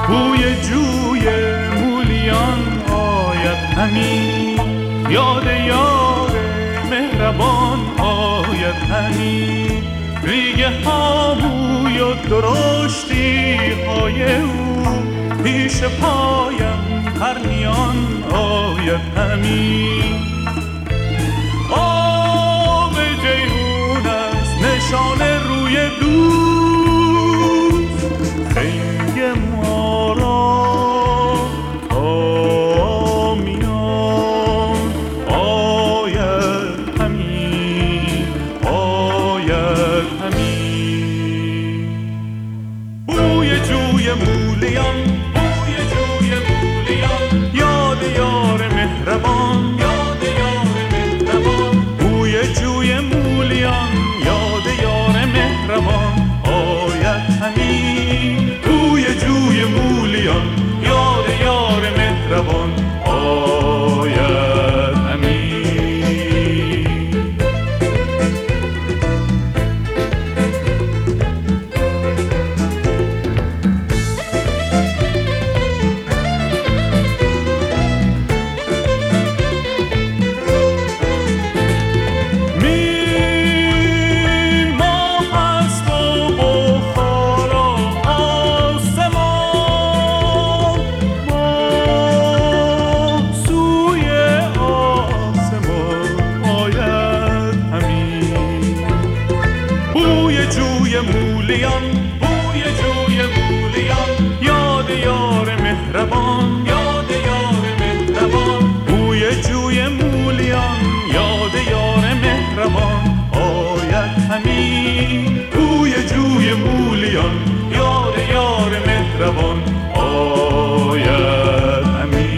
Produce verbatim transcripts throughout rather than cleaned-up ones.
بوی جوی مولیان آید همی، یاد یار مهربان آید همی. ریگه ها بوی و درشتی های او، پیش پایم پرنیان آید همی. آب جیهون است نشان روی دوست، خنگ ما را تا میان آید همی، آید همی. بوی جوی مولیان، بوی جوی مولیان، یاد یار مهربان، یاد یار مهربان. بوی جوی مولیان، یاد یار مهربان آید همی. بوی جوی مولیان، یاد یار مهربان آید همی. مولیان، بوی جوی مولیان، یاد یار مهربان، یاد یار مهربان. بوی جوی مولیان، یاد یار مهربان آید همی. بوی جوی مولیان، یاد یار مهربان آید همی.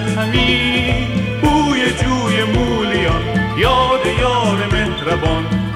بوی جوی مولیان، یاد یار مهربان